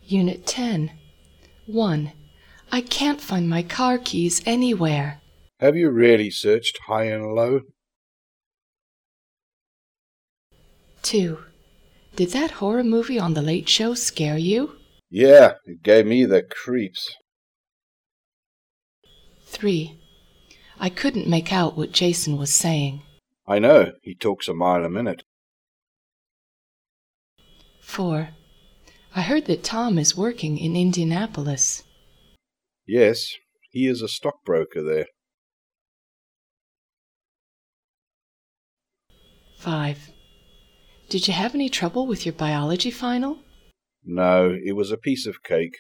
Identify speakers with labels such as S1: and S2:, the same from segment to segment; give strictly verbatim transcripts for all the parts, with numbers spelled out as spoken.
S1: Unit ten. one. I can't find my car keys anywhere.
S2: Have you really searched high and low?
S1: two. Did that horror movie on The Late Show scare you?
S2: Yeah, it gave me the creeps.
S1: three. I couldn't make out what Jason was saying.
S2: I know, he talks a mile a minute.
S1: four. I heard that Tom is working in Indianapolis.
S2: Yes, he is a stockbroker there.
S1: five. Did you have any trouble with your biology final?
S2: No, it was a piece of cake.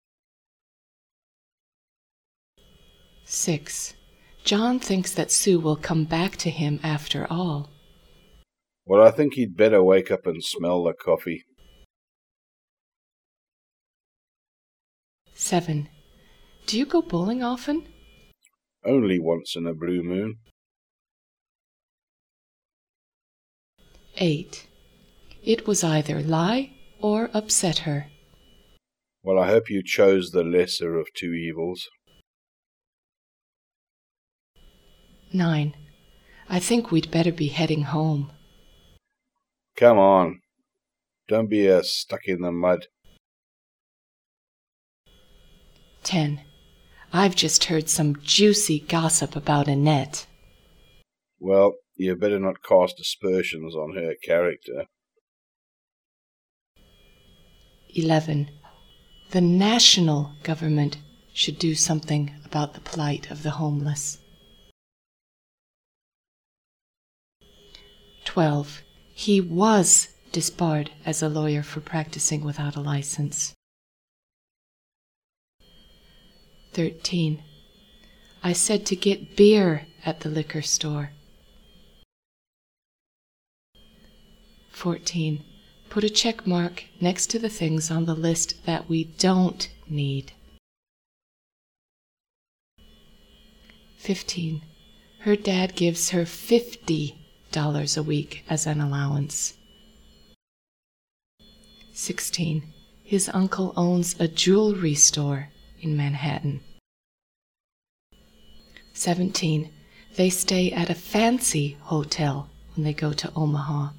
S1: six. John thinks that Sue will come back to him after all.
S2: Well, I think he'd better wake up and smell the coffee.
S1: seven. Do you go bowling often?
S2: Only once in a blue moon.
S1: eight. It was either lie or upset her.
S2: Well, I hope you chose the lesser of two evils.
S1: nine. I think we'd better be heading home.
S2: Come on. Don't be uh, stuck in the mud.
S1: ten. I've just heard some juicy gossip about Annette.
S2: Well, you better not cast aspersions on her character.
S1: eleven. The national government should do something about the plight of the homeless. twelve. He was disbarred as a lawyer for practicing without a license. thirteen. I said to get beer at the liquor store. fourteen. Put a check mark next to the things on the list that we don't need. fifteen. Her dad gives her fifty dollars a week as an allowance. sixteen. His uncle owns a jewelry store in Manhattan. seventeen. They stay at a fancy hotel when they go to Omaha.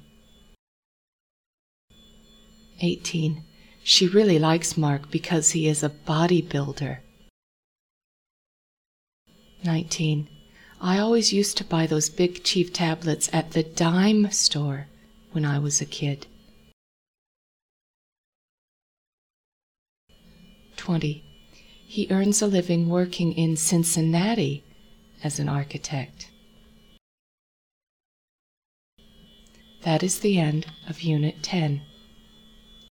S1: eighteen. She really likes Mark because he is a bodybuilder. nineteen. I always used to buy those Big Chief tablets at the dime store when I was a kid. twenty. He earns a living working in Cincinnati as an architect. That is the end of Unit ten.